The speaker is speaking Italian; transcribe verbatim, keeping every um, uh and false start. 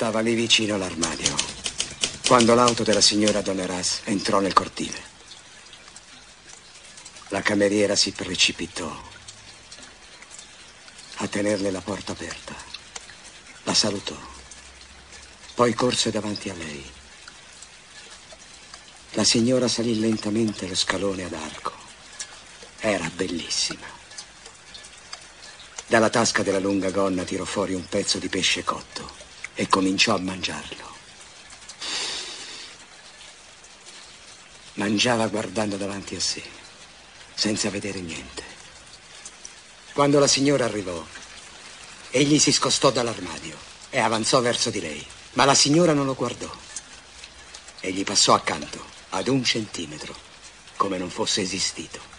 Stava lì vicino all'armadio, quando l'auto della signora Doneras entrò nel cortile. La cameriera si precipitò a tenerle la porta aperta. La salutò, poi corse davanti a lei. La signora salì lentamente lo scalone ad arco. Era bellissima. Dalla tasca della lunga gonna tirò fuori un pezzo di pesce cotto e cominciò a mangiarlo. Mangiava guardando davanti a sé, senza vedere niente. Quando la signora arrivò, egli si scostò dall'armadio e avanzò verso di lei, ma la signora non lo guardò. Egli passò accanto, ad un centimetro, come non fosse esistito.